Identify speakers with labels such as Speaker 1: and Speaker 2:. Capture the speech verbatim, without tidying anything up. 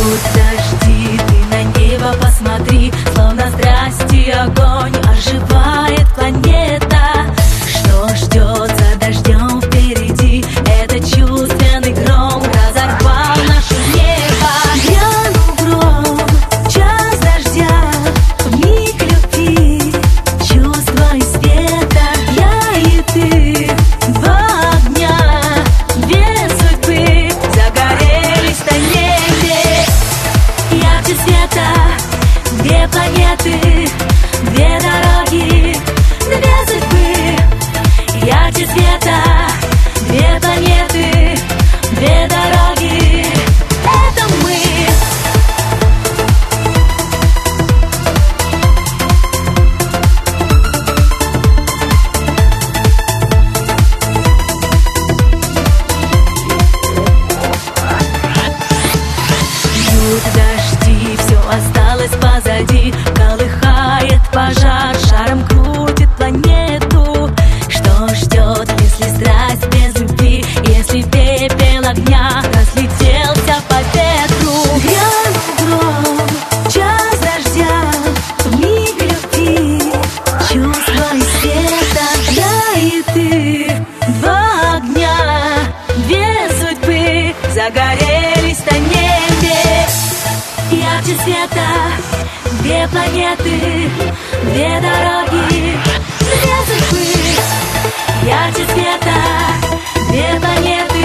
Speaker 1: Льют дожди, ты на небо посмотри, словно страсти огонь оживает планета. Что ждет за дождем впереди? Это чувственный гром разорвал наше небо. Грянул гром, час дождя, вмиг любви, чувства и света. Я и ты, два огня, две судьбы загорелись на небе. Ярче света, две планеты, две дороги, две судьбы. Ярче света, две планеты, две дороги. Это мы. Льют дожди, все осталось позади. Колыхает пожар, шаром крутит планету. Что ждет, если страсть без любви? Если пепел огня разлетелся по ветру? Грянул гром, час дождя, вмиг любви, чувства и света. Я и ты, два огня, две судьбы загорелись на небе. Ярче света, две планеты, две дороги, две судьбы. Ярче света, две планеты.